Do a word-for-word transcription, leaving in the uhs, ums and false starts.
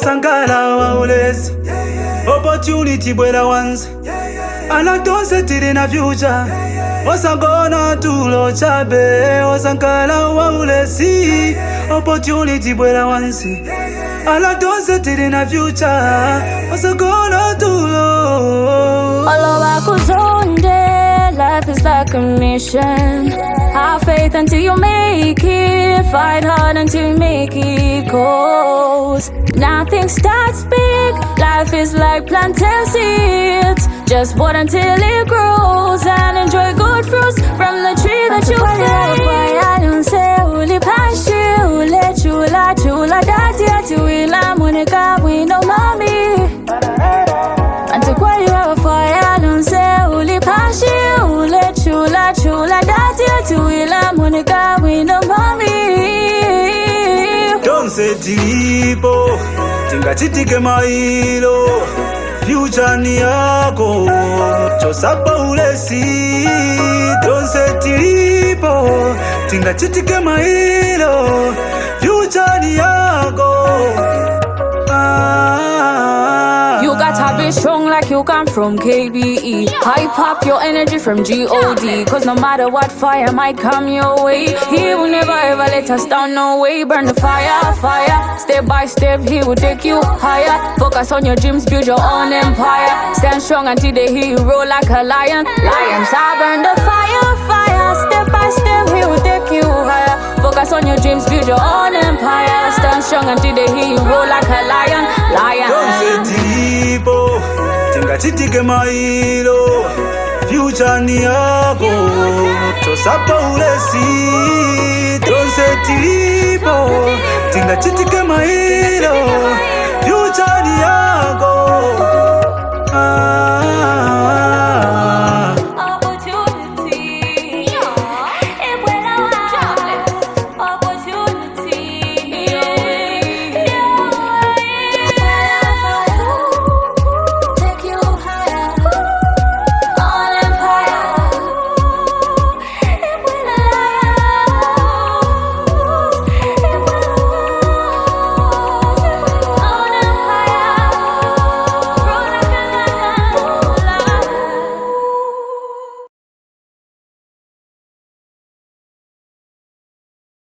Osangala wa ulesi opportunity bwela once anatonse tili na future osangona tulo chabe osangala wa ulesi opportunity bwela once anatonse tili na future osangona tulo Olowa kuzonde, life is like a mission. Have faith until you make it, fight hard until you make it. Cause nothing starts big, life is like planting seeds. Just wait until it grows and enjoy good fruits from the tree that you plant. Chula chula dati ati wila monica we no mommy. Antiquari wa fire don't say uli pashi ule chula chula dati ati wila monica we no mommy. Don't say tipo tinga chitike mailo future ni yako chosapa ulesi. Don't say tipo tinga chitike mailo future ni yako. Ah. You gotta be strong like you come from K B E. Hype up your energy from G O D. Cause no matter what fire might come your way, he will never ever let us down, no way. Burn the fire, fire. Step by step, he will take you higher. Focus on your dreams, build your own empire. Stand strong until they hear you roar like a lion. Lions, I burn the fire, fire. Step by step, he will take you higher. Focus on your dreams, build your own empire. Stand strong until they hear you roar like a lion. Lion. Don't say tipo tinga chitike mailo future ni yako chosapa ulesi. Don't say tipo tinga chitike mailo future ni yako.